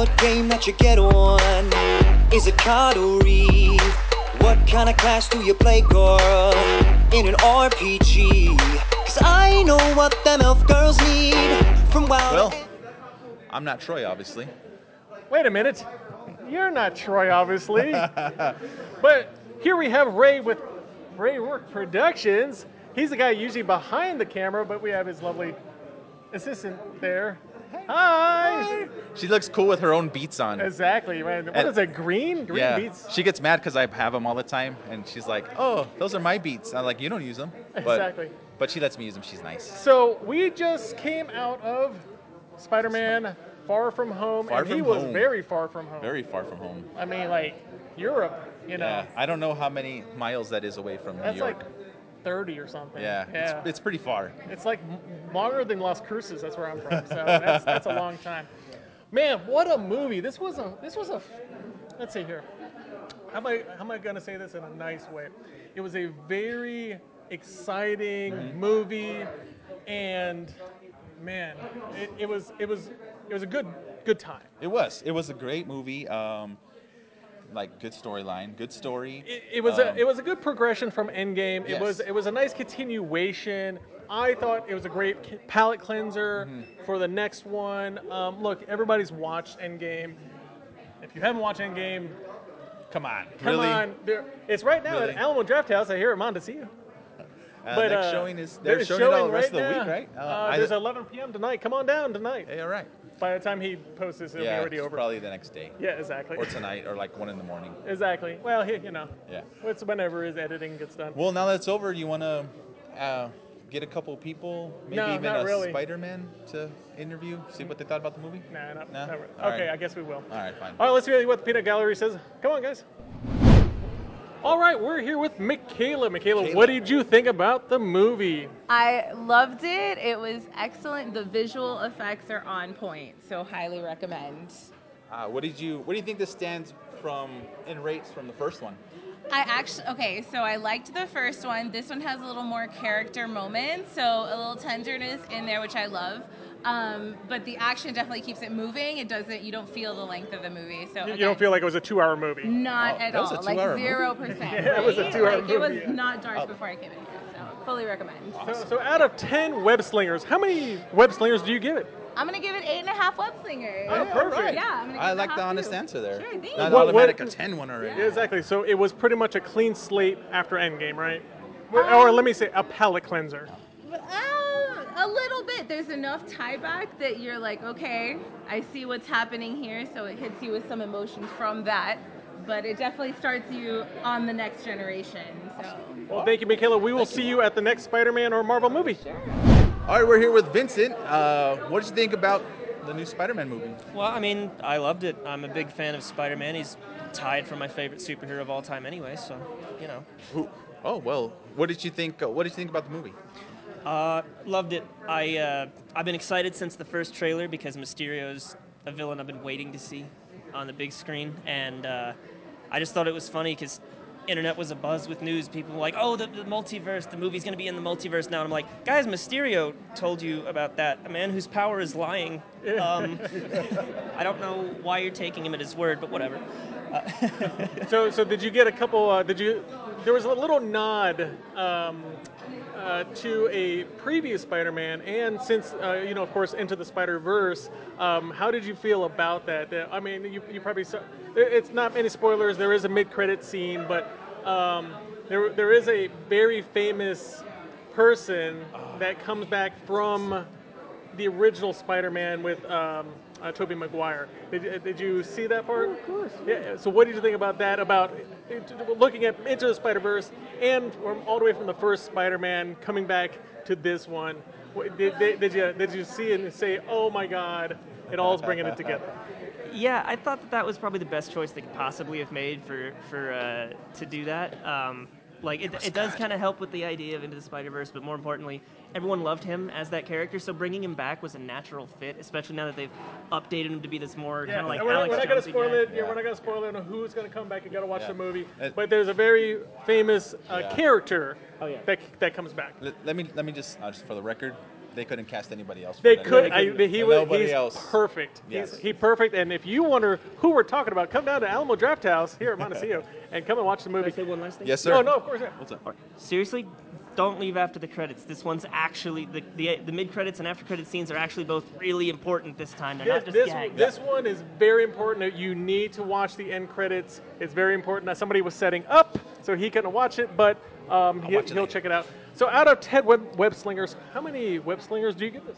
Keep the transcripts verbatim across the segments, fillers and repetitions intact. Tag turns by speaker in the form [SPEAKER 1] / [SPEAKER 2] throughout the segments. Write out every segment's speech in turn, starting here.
[SPEAKER 1] what game that you get on? Is it card or Eve? What kind of class do you play, girl? In an R P G? Cause I know what them elf girls need from Wild.
[SPEAKER 2] Well, I'm not Troy, obviously.
[SPEAKER 3] Wait a minute. You're not Troy, obviously. But here we have Ray with Ray Rourke Productions. He's the guy usually behind the camera, but we have his lovely assistant there. Hi!
[SPEAKER 2] She looks cool with her own beats on.
[SPEAKER 3] Exactly, man. What
[SPEAKER 2] And-
[SPEAKER 3] is it, green? Green
[SPEAKER 2] yeah.
[SPEAKER 3] beats?
[SPEAKER 2] She gets mad because I have them all the time, and she's like, "Oh, those are my beats." I'm like, "You don't use them." But,
[SPEAKER 3] Exactly.
[SPEAKER 2] But she lets me use them. She's nice.
[SPEAKER 3] So we just came out of Spider-Man Far From Home,
[SPEAKER 2] Far
[SPEAKER 3] and he
[SPEAKER 2] From
[SPEAKER 3] was
[SPEAKER 2] Home.
[SPEAKER 3] very far from home.
[SPEAKER 2] Very far from home.
[SPEAKER 3] I mean, like, Europe, you know.
[SPEAKER 2] Yeah. I don't know how many miles that is away from
[SPEAKER 3] That's
[SPEAKER 2] New York.
[SPEAKER 3] like thirty or something.
[SPEAKER 2] yeah.
[SPEAKER 3] Yeah.
[SPEAKER 2] It's, it's pretty far.
[SPEAKER 3] It's like m- longer than Las Cruces. That's where I'm from. So that's, that's a long time. Man, what a movie! This was a. This was a. Let's see here. How am I? How am I gonna say this in a nice way? It was a very exciting
[SPEAKER 2] Mm-hmm.
[SPEAKER 3] movie, and man, it, it was. It was. It was a good. Good time.
[SPEAKER 2] It was. It was a great movie. Um, like good storyline, good story.
[SPEAKER 3] It, it was
[SPEAKER 2] Um,
[SPEAKER 3] a. It was a good progression from Endgame. It
[SPEAKER 2] Yes.
[SPEAKER 3] was. It was a nice continuation. I thought it was a great c- palate cleanser
[SPEAKER 2] Mm-hmm.
[SPEAKER 3] for the next one. Um, look, everybody's watched Endgame. If you haven't watched Endgame,
[SPEAKER 2] Come on.
[SPEAKER 3] come
[SPEAKER 2] really?
[SPEAKER 3] on. There, it's right now
[SPEAKER 2] Really?
[SPEAKER 3] at Alamo Draft House. I hear I'm on to see you.
[SPEAKER 2] Uh,
[SPEAKER 3] But
[SPEAKER 2] next
[SPEAKER 3] uh,
[SPEAKER 2] showing is they're
[SPEAKER 3] they're
[SPEAKER 2] showing, it all the rest
[SPEAKER 3] right
[SPEAKER 2] of the
[SPEAKER 3] now.
[SPEAKER 2] week, right?
[SPEAKER 3] Uh,
[SPEAKER 2] I-
[SPEAKER 3] there's eleven p.m. tonight. Come on down tonight.
[SPEAKER 2] Hey, all right.
[SPEAKER 3] By the time he posts this, it'll
[SPEAKER 2] Yeah,
[SPEAKER 3] be already
[SPEAKER 2] it's
[SPEAKER 3] over.
[SPEAKER 2] probably the next day
[SPEAKER 3] Yeah, exactly.
[SPEAKER 2] or tonight or like one in the morning.
[SPEAKER 3] Exactly. Well, he, you know,
[SPEAKER 2] Yeah.
[SPEAKER 3] it's whenever his editing gets done.
[SPEAKER 2] Well, now that it's over, you want to uh, get a couple people, maybe
[SPEAKER 3] No,
[SPEAKER 2] even
[SPEAKER 3] not
[SPEAKER 2] a
[SPEAKER 3] really.
[SPEAKER 2] Spider-Man to interview, see what they thought about the movie?
[SPEAKER 3] Nah, not,
[SPEAKER 2] No?
[SPEAKER 3] not really.
[SPEAKER 2] All
[SPEAKER 3] Okay,
[SPEAKER 2] right.
[SPEAKER 3] I guess we will.
[SPEAKER 2] All right, fine.
[SPEAKER 3] All right, let's see what the Peanut Gallery says. Come on, guys. All right, we're here with Michaela. Michaela,
[SPEAKER 2] Michaela.
[SPEAKER 3] what did you think about the movie?
[SPEAKER 4] I loved it. It was excellent. The visual effects are on point, so highly recommend.
[SPEAKER 2] Uh, what did you? What do you think this stands from in rates from the first one?
[SPEAKER 4] I actually, okay, so I liked the first one. This one has a little more character moments, so a little tenderness in there, which I love. Um, but the action definitely keeps it moving. It doesn't, you don't feel the length of the movie. So
[SPEAKER 3] You, you
[SPEAKER 4] again,
[SPEAKER 3] don't feel like it was a two-hour movie?
[SPEAKER 4] Not
[SPEAKER 2] Oh,
[SPEAKER 4] at
[SPEAKER 2] that was a
[SPEAKER 4] all, like
[SPEAKER 2] two-hour movie?
[SPEAKER 4] zero percent.
[SPEAKER 3] Yeah, it was a
[SPEAKER 4] right?
[SPEAKER 3] two-hour
[SPEAKER 4] Like, it was
[SPEAKER 3] movie, yeah.
[SPEAKER 4] not dark
[SPEAKER 2] Oh.
[SPEAKER 4] before I came in here, so fully recommend.
[SPEAKER 3] So, so out of ten web slingers, how many web slingers do you give it?
[SPEAKER 4] I'm gonna give it eight and a half web slingers.
[SPEAKER 3] Oh, perfect.
[SPEAKER 4] Yeah, I'm gonna give
[SPEAKER 2] I
[SPEAKER 4] it a
[SPEAKER 2] like the
[SPEAKER 4] half
[SPEAKER 2] honest
[SPEAKER 4] too.
[SPEAKER 2] answer there.
[SPEAKER 4] Sure, thank
[SPEAKER 2] Not
[SPEAKER 4] you.
[SPEAKER 3] What-
[SPEAKER 2] automatic
[SPEAKER 3] what-
[SPEAKER 2] a ten one already.
[SPEAKER 3] Yeah, exactly. So it was pretty much a clean slate after Endgame, right? Or let me say, a palate cleanser.
[SPEAKER 4] Uh, a little bit. There's enough tie back that you're like, okay, I see what's happening here, so it hits you with some emotions from that. But it definitely starts you on the next generation. So
[SPEAKER 3] Well, thank you, Michaela. We will see you at the next Spider-Man or Marvel movie.
[SPEAKER 2] All right, we're here with Vincent. Uh, what did you think about the new Spider-Man movie?
[SPEAKER 5] Well, I mean, I loved it. I'm a big fan of Spider-Man. He's tied for my favorite superhero of all time anyway, so, you know.
[SPEAKER 2] Who? Oh well, what did you think? Uh, what did you think about the movie?
[SPEAKER 5] Uh, loved it. I, uh, I've been excited since the first trailer because Mysterio's a villain I've been waiting to see on the big screen, and uh, I just thought it was funny because internet was abuzz with news. People were like, oh, the, the multiverse, the movie's going to be in the multiverse now. And I'm like, guys, Mysterio told you about that. A man whose power is lying. Um, I don't know why you're taking him at his word, but whatever.
[SPEAKER 3] So, so did you get a couple? Uh, did you? There was a little nod um, uh, to a previous Spider-Man, and since uh, you know, of course, Into the Spider-Verse. Um, how did you feel about that? Uh, I mean, you, you probably saw. It's not many spoilers. There is a mid-credit scene, but um, there there is a very famous person that comes back from the original Spider-Man with um, uh, Tobey Maguire. Did, did you see that part? of course. Yeah. So what did you think about that? About uh, looking at Into the Spider-Verse and from all the way from the first Spider-Man coming back to this one. What- Did, did, did you did you see it and say, "Oh my God, it all's bringing it together"?
[SPEAKER 5] Yeah, I thought that that was probably the best choice they could possibly have made for for uh, to do that. Um, like it, it does kind of help with the idea of Into the Spider-Verse, but more importantly, everyone loved him as that character, so bringing him back was a natural fit, especially now that they've updated him to be this more
[SPEAKER 3] Yeah,
[SPEAKER 5] kind of like
[SPEAKER 3] we're, not,
[SPEAKER 5] Alex
[SPEAKER 3] we're not gonna
[SPEAKER 5] Jonesy
[SPEAKER 3] spoil
[SPEAKER 5] guy.
[SPEAKER 3] it. Yeah,
[SPEAKER 2] Yeah.
[SPEAKER 3] we're not gonna spoil it on who's gonna come back. You gotta watch
[SPEAKER 2] Yeah.
[SPEAKER 3] the movie.
[SPEAKER 2] Uh,
[SPEAKER 3] but there's a very famous uh,
[SPEAKER 2] Yeah.
[SPEAKER 3] character
[SPEAKER 5] Oh, yeah.
[SPEAKER 3] that that comes back.
[SPEAKER 2] Let, let me let me just uh, just for the record, they couldn't cast anybody else. For
[SPEAKER 3] They
[SPEAKER 2] that
[SPEAKER 3] could.
[SPEAKER 2] movie.
[SPEAKER 3] I, he was.
[SPEAKER 2] Nobody
[SPEAKER 3] He's
[SPEAKER 2] else.
[SPEAKER 3] perfect.
[SPEAKER 2] Yes.
[SPEAKER 3] He's he perfect. And if you wonder who we're talking about, come down to Alamo Draft House here at Montecito and come and watch the
[SPEAKER 5] Can I
[SPEAKER 3] movie.
[SPEAKER 5] say one last thing?
[SPEAKER 2] Yes, sir.
[SPEAKER 3] No, no, of course. Yeah.
[SPEAKER 2] What's up?
[SPEAKER 5] Seriously, don't leave after the credits. This one's actually the the, the mid credits and after credit scenes are actually both really important this time. They're
[SPEAKER 3] This,
[SPEAKER 5] not just
[SPEAKER 3] this,
[SPEAKER 5] gags.
[SPEAKER 3] this one is very important. You need to watch the end credits. It's very important that somebody was setting up so he couldn't watch it, but um, he,
[SPEAKER 2] watch it
[SPEAKER 3] he'll
[SPEAKER 2] later.
[SPEAKER 3] check it out. So out of ten web, web slingers, how many web slingers do you give this?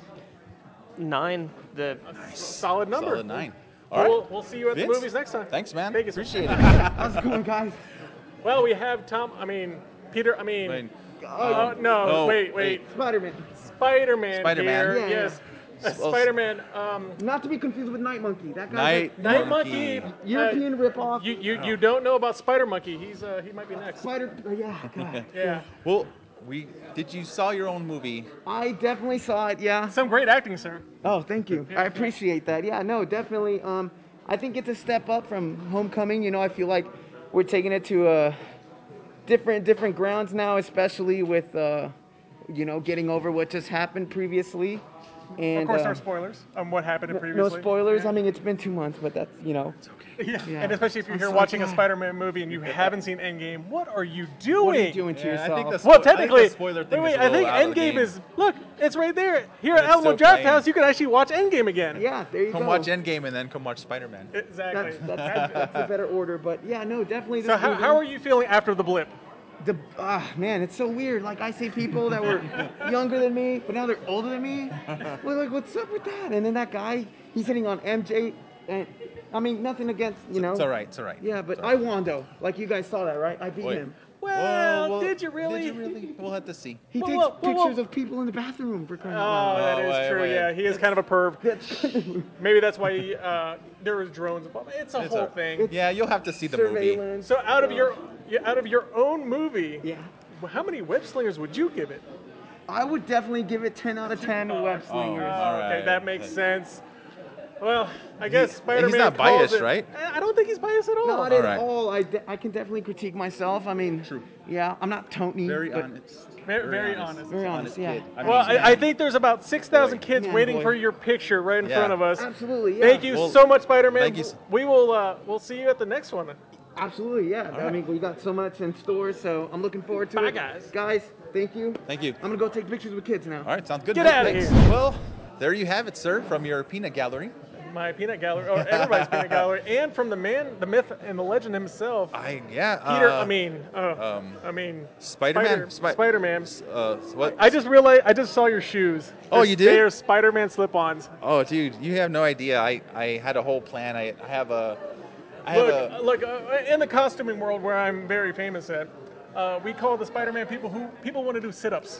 [SPEAKER 5] Nine. The
[SPEAKER 3] Solid number.
[SPEAKER 2] Solid nine. All right.
[SPEAKER 3] We'll, we'll see you at
[SPEAKER 2] Vince,
[SPEAKER 3] the movies next time.
[SPEAKER 2] Thanks, man.
[SPEAKER 3] Thank you, sir.
[SPEAKER 2] Appreciate it.
[SPEAKER 6] How's it going, guys?
[SPEAKER 3] Well, we have Tom. I mean, Peter. I mean,
[SPEAKER 2] Wayne.
[SPEAKER 3] uh, no,
[SPEAKER 2] no,
[SPEAKER 3] wait, wait.
[SPEAKER 6] Spider-Man.
[SPEAKER 3] Spider-Man.
[SPEAKER 2] Spider-Man.
[SPEAKER 3] Here.
[SPEAKER 6] Yeah,
[SPEAKER 3] Yes.
[SPEAKER 2] yeah.
[SPEAKER 3] Spider-Man. Um,
[SPEAKER 6] Not to be confused with Night Monkey. That guy's
[SPEAKER 2] Night,
[SPEAKER 3] Night
[SPEAKER 2] Monkey.
[SPEAKER 3] Monkey.
[SPEAKER 6] a European
[SPEAKER 3] uh,
[SPEAKER 6] ripoff.
[SPEAKER 3] You you, you don't know about Spider Monkey. He's uh, he might be next.
[SPEAKER 6] Spider. Uh, yeah, God.
[SPEAKER 3] Yeah.
[SPEAKER 2] Well, we did you saw your own movie?
[SPEAKER 6] I definitely saw it. Yeah.
[SPEAKER 3] Some great acting, sir.
[SPEAKER 6] Oh, thank you. I appreciate that. Yeah, no, definitely. Um, I think it's a step up from Homecoming. You know, I feel like we're taking it to a different different grounds now, especially with uh, you know, getting over what just happened previously. And
[SPEAKER 3] Of course,
[SPEAKER 6] uh,
[SPEAKER 3] no spoilers on what happened
[SPEAKER 6] no
[SPEAKER 3] previously.
[SPEAKER 6] spoilers. I mean, it's been two months, but that's you know.
[SPEAKER 3] Yeah.
[SPEAKER 6] Yeah.
[SPEAKER 3] And especially if you're
[SPEAKER 6] I'm
[SPEAKER 3] here
[SPEAKER 6] so
[SPEAKER 3] watching a
[SPEAKER 6] glad.
[SPEAKER 3] Spider-Man movie and you haven't seen Endgame, what are you doing?
[SPEAKER 6] What are you doing to
[SPEAKER 2] Yeah, I
[SPEAKER 6] yourself?
[SPEAKER 2] think the
[SPEAKER 3] Well,
[SPEAKER 2] Spo- I think
[SPEAKER 3] technically,
[SPEAKER 2] the spoiler thing
[SPEAKER 3] wait,
[SPEAKER 2] is
[SPEAKER 3] wait,
[SPEAKER 2] a
[SPEAKER 3] I think
[SPEAKER 2] little out of the
[SPEAKER 3] Endgame
[SPEAKER 2] game.
[SPEAKER 3] is look, it's right there. Here
[SPEAKER 2] But
[SPEAKER 3] at
[SPEAKER 2] it's
[SPEAKER 3] Alamo
[SPEAKER 2] still
[SPEAKER 3] Draft
[SPEAKER 2] playing.
[SPEAKER 3] House, you can actually watch Endgame again.
[SPEAKER 6] Yeah, there you
[SPEAKER 2] Come
[SPEAKER 6] go.
[SPEAKER 2] watch Endgame and then come watch Spider-Man.
[SPEAKER 3] Exactly.
[SPEAKER 6] That's, that's, that's a better order, but yeah, no, definitely. This
[SPEAKER 3] So how,
[SPEAKER 6] movie-
[SPEAKER 3] how are you feeling after the blip?
[SPEAKER 6] The ah man, it's so weird. Like I see people that were younger than me, but now they're older than me. We're like, what's up with that? And then that guy, he's hitting on M J, and I mean, nothing against you know.
[SPEAKER 2] It's all right. It's all right.
[SPEAKER 6] Yeah, but
[SPEAKER 2] It's all
[SPEAKER 6] I
[SPEAKER 2] right.
[SPEAKER 6] Wando, like you guys saw that, right? I beat
[SPEAKER 2] Wait.
[SPEAKER 6] him.
[SPEAKER 3] Well,
[SPEAKER 2] Well,
[SPEAKER 3] did you really?
[SPEAKER 2] Did you really? We'll have to see.
[SPEAKER 6] He
[SPEAKER 3] Whoa,
[SPEAKER 6] takes
[SPEAKER 3] whoa, whoa, whoa.
[SPEAKER 6] pictures of people in the bathroom for crying
[SPEAKER 3] Oh,
[SPEAKER 6] out loud.
[SPEAKER 3] that is
[SPEAKER 2] wait,
[SPEAKER 3] true.
[SPEAKER 2] wait.
[SPEAKER 3] Yeah, he is kind of a perv.
[SPEAKER 6] That's
[SPEAKER 3] Maybe that's why he, uh, there was drones involved. It's a
[SPEAKER 2] It's
[SPEAKER 3] whole
[SPEAKER 2] a-
[SPEAKER 3] thing.
[SPEAKER 2] Yeah, you'll have to see the movie.
[SPEAKER 6] surveillance.
[SPEAKER 3] So out of your yeah, out of your own movie,
[SPEAKER 6] Yeah.
[SPEAKER 3] how many web slingers would you give it?
[SPEAKER 6] I would definitely give it ten out of ten web slingers.
[SPEAKER 2] Oh, all
[SPEAKER 3] Okay,
[SPEAKER 2] right.
[SPEAKER 3] that makes sense. Well, I guess
[SPEAKER 2] He-
[SPEAKER 3] Spider-Man.
[SPEAKER 2] he's not
[SPEAKER 3] calls
[SPEAKER 2] biased,
[SPEAKER 3] it-
[SPEAKER 2] right?
[SPEAKER 3] I I don't think he's biased at all.
[SPEAKER 6] Not
[SPEAKER 2] All
[SPEAKER 6] at
[SPEAKER 2] right.
[SPEAKER 6] all. I, de- I can definitely critique myself. I mean,
[SPEAKER 2] True.
[SPEAKER 6] yeah, I'm not Tony.
[SPEAKER 2] Very
[SPEAKER 6] but
[SPEAKER 2] honest.
[SPEAKER 3] Very- very honest.
[SPEAKER 6] Very honest, yeah.
[SPEAKER 2] kid. I
[SPEAKER 3] Well,
[SPEAKER 2] mean,
[SPEAKER 3] I, I think there's about six thousand kids
[SPEAKER 6] Man,
[SPEAKER 3] waiting
[SPEAKER 6] boy.
[SPEAKER 3] for your picture right in
[SPEAKER 2] Yeah.
[SPEAKER 3] front of us.
[SPEAKER 6] Absolutely, yeah.
[SPEAKER 3] Thank you
[SPEAKER 2] Well,
[SPEAKER 3] so much, Spider-Man.
[SPEAKER 2] thank you s-
[SPEAKER 3] We will uh, we'll see you at the next one.
[SPEAKER 6] Absolutely, yeah. I
[SPEAKER 2] right.
[SPEAKER 6] mean, we got so much in store, so I'm looking forward to
[SPEAKER 3] Bye,
[SPEAKER 6] it.
[SPEAKER 3] guys.
[SPEAKER 6] Guys, thank you.
[SPEAKER 2] Thank you.
[SPEAKER 6] I'm gonna go take pictures with kids now.
[SPEAKER 2] All right, sounds good.
[SPEAKER 3] Get
[SPEAKER 2] man.
[SPEAKER 3] outta
[SPEAKER 2] Thanks.
[SPEAKER 3] here.
[SPEAKER 2] Well, there you have it, sir, from your peanut gallery.
[SPEAKER 3] My peanut gallery, or everybody's peanut gallery, and from the man, the myth, and the legend himself,
[SPEAKER 2] I yeah.
[SPEAKER 3] Peter.
[SPEAKER 2] uh,
[SPEAKER 3] I mean, uh, I mean,
[SPEAKER 2] Spider-Man.
[SPEAKER 3] Spider,
[SPEAKER 2] Spi-
[SPEAKER 3] Spider-Man.
[SPEAKER 2] Uh, what?
[SPEAKER 3] I just realized I just saw your shoes.
[SPEAKER 2] Oh,
[SPEAKER 3] They're-
[SPEAKER 2] you did?
[SPEAKER 3] They're Spider-Man slip-ons.
[SPEAKER 2] Oh, dude, you have no idea. I, I had a whole plan. I, I have a. I have
[SPEAKER 3] Look,
[SPEAKER 2] a.
[SPEAKER 3] look. Uh, in the costuming world, where I'm very famous at, uh, we call the Spider-Man people who people want to do sit-ups.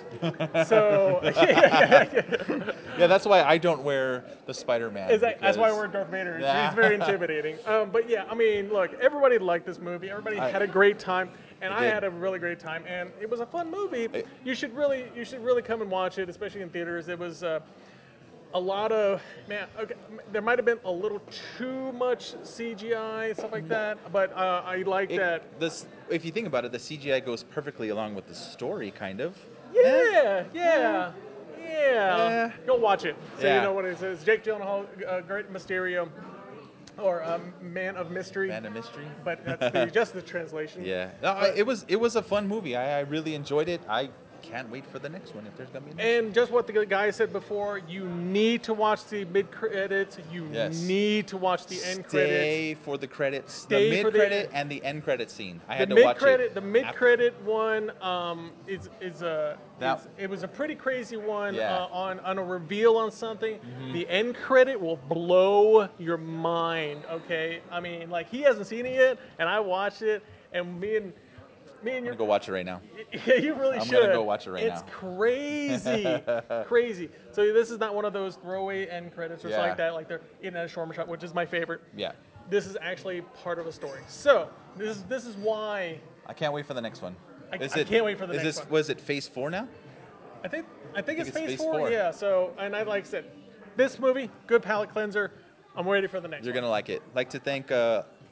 [SPEAKER 3] So
[SPEAKER 2] Yeah, that's why I don't wear the Spider-Man.
[SPEAKER 3] is that, that's why
[SPEAKER 2] because-
[SPEAKER 3] we're Darth Vader.
[SPEAKER 2] Nah.
[SPEAKER 3] He's very intimidating. Um, but yeah, I mean, look, everybody liked this movie. Everybody
[SPEAKER 2] I-
[SPEAKER 3] had a great time, and
[SPEAKER 2] They
[SPEAKER 3] I
[SPEAKER 2] did.
[SPEAKER 3] had a really great time. And it was a fun movie. You should really, you should really come and watch it, especially in theaters. It was. Uh, a lot of man. Okay, there might have been a little too much C G I stuff like that, but uh, I like
[SPEAKER 2] It-
[SPEAKER 3] that.
[SPEAKER 2] This, if you think about it, the C G I goes perfectly along with the story, kind of.
[SPEAKER 3] Yeah, yeah, yeah.
[SPEAKER 2] Yeah.
[SPEAKER 3] Go watch it. So
[SPEAKER 2] Yeah.
[SPEAKER 3] you know what it says. Jake Gyllenhaal, uh, Great Mysterio, or um, Man of Mystery.
[SPEAKER 2] Man of Mystery.
[SPEAKER 3] But that's the, just the translation.
[SPEAKER 2] Yeah, no, I, it was it was a fun movie. I, I really enjoyed it. I can't wait for the next one if there's gonna be. A next
[SPEAKER 3] And just what the guy said before, you need to watch the mid credits. You
[SPEAKER 2] Yes.
[SPEAKER 3] need to watch the end credits.
[SPEAKER 2] Stay for the credits,
[SPEAKER 3] Stay
[SPEAKER 2] the
[SPEAKER 3] for the-
[SPEAKER 2] mid credit and the end credit scene. I had
[SPEAKER 3] The
[SPEAKER 2] to
[SPEAKER 3] mid
[SPEAKER 2] watch
[SPEAKER 3] credit,
[SPEAKER 2] it.
[SPEAKER 3] the mid
[SPEAKER 2] after-
[SPEAKER 3] credit one, um, is is a.
[SPEAKER 2] That-
[SPEAKER 3] is- it was a pretty crazy one
[SPEAKER 2] Yeah.
[SPEAKER 3] uh, on on a reveal on something. The end credit will blow your mind. Okay, I mean, like he hasn't seen it yet, and I watched it, and me and me and
[SPEAKER 2] I'm
[SPEAKER 3] your
[SPEAKER 2] gonna go watch it right now.
[SPEAKER 3] yeah, you really
[SPEAKER 2] I'm
[SPEAKER 3] should.
[SPEAKER 2] gonna go watch it right
[SPEAKER 3] it's
[SPEAKER 2] now.
[SPEAKER 3] crazy, crazy. So this is not one of those throwaway end credits or something
[SPEAKER 2] Yeah.
[SPEAKER 3] like that, like they're in a shawarma shop, which is my favorite.
[SPEAKER 2] Yeah,
[SPEAKER 3] This is actually part of a story. So this is this is why
[SPEAKER 2] I can't wait for the next one.
[SPEAKER 3] I-
[SPEAKER 2] Is
[SPEAKER 3] I
[SPEAKER 2] it-
[SPEAKER 3] can't wait for the
[SPEAKER 2] is
[SPEAKER 3] next
[SPEAKER 2] this,
[SPEAKER 3] one.
[SPEAKER 2] Was it Phase Four now?
[SPEAKER 3] I think I think it's,
[SPEAKER 2] it's
[SPEAKER 3] phase,
[SPEAKER 2] phase
[SPEAKER 3] four.
[SPEAKER 2] four.
[SPEAKER 3] Yeah. So and I like I said, this movie, good palate cleanser. I'm ready for the next
[SPEAKER 2] You're
[SPEAKER 3] one.
[SPEAKER 2] gonna like it. Like to thank uh,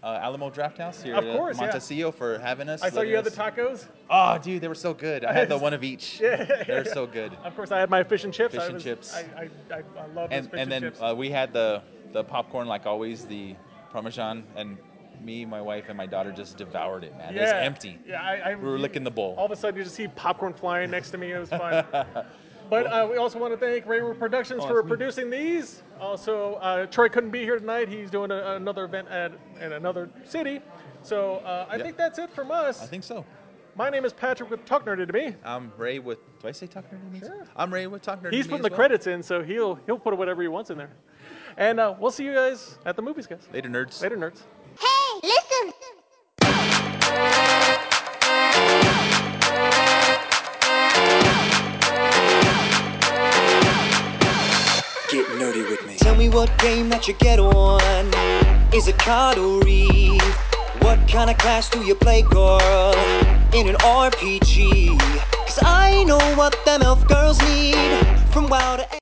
[SPEAKER 2] uh, Alamo Draft House here
[SPEAKER 3] Of
[SPEAKER 2] at
[SPEAKER 3] course, yeah.
[SPEAKER 2] Montecillo for having us.
[SPEAKER 3] I saw
[SPEAKER 2] letting
[SPEAKER 3] you had the
[SPEAKER 2] us-
[SPEAKER 3] tacos.
[SPEAKER 2] Oh, dude, they were so good. I had the one of each.
[SPEAKER 3] Yeah,
[SPEAKER 2] They're so good.
[SPEAKER 3] Of course, I had my fish and chips.
[SPEAKER 2] Fish
[SPEAKER 3] I
[SPEAKER 2] and
[SPEAKER 3] was,
[SPEAKER 2] chips.
[SPEAKER 3] I, I, I, I love those
[SPEAKER 2] And
[SPEAKER 3] fish
[SPEAKER 2] and then
[SPEAKER 3] chips.
[SPEAKER 2] uh, we had the the popcorn like always, the Parmesan, and me, my wife, and my daughter just devoured it, man. It was empty.
[SPEAKER 3] Yeah, I, I
[SPEAKER 2] We were licking the bowl.
[SPEAKER 3] All of a sudden, you just see popcorn flying next to me. It was fun. But uh, we also want to thank Railroad Productions
[SPEAKER 2] Oh,
[SPEAKER 3] for
[SPEAKER 2] that's me.
[SPEAKER 3] producing these. Also, uh, Troy couldn't be here tonight. He's doing a, another event at in another city. So uh, I
[SPEAKER 2] Yep.
[SPEAKER 3] think that's it from us.
[SPEAKER 2] I think so.
[SPEAKER 3] My name is Patrick with Talk Nerdy to me.
[SPEAKER 2] I'm Ray with. Do I say Talk Nerdy?
[SPEAKER 3] Sure.
[SPEAKER 2] I'm Ray with Talk Nerdy.
[SPEAKER 3] He's
[SPEAKER 2] to me
[SPEAKER 3] putting the
[SPEAKER 2] as well.
[SPEAKER 3] credits in, so he'll he'll put whatever he wants in there. And uh, we'll see you guys at the movies, guys.
[SPEAKER 2] Later, nerds.
[SPEAKER 3] Later, nerds.
[SPEAKER 7] Hey, listen!
[SPEAKER 1] Get nerdy with me. Tell me what game that you get on. Is it card or Eve? What kind of class do you play, girl? In an R P G? Cause I know what them elf girls need. From WoW to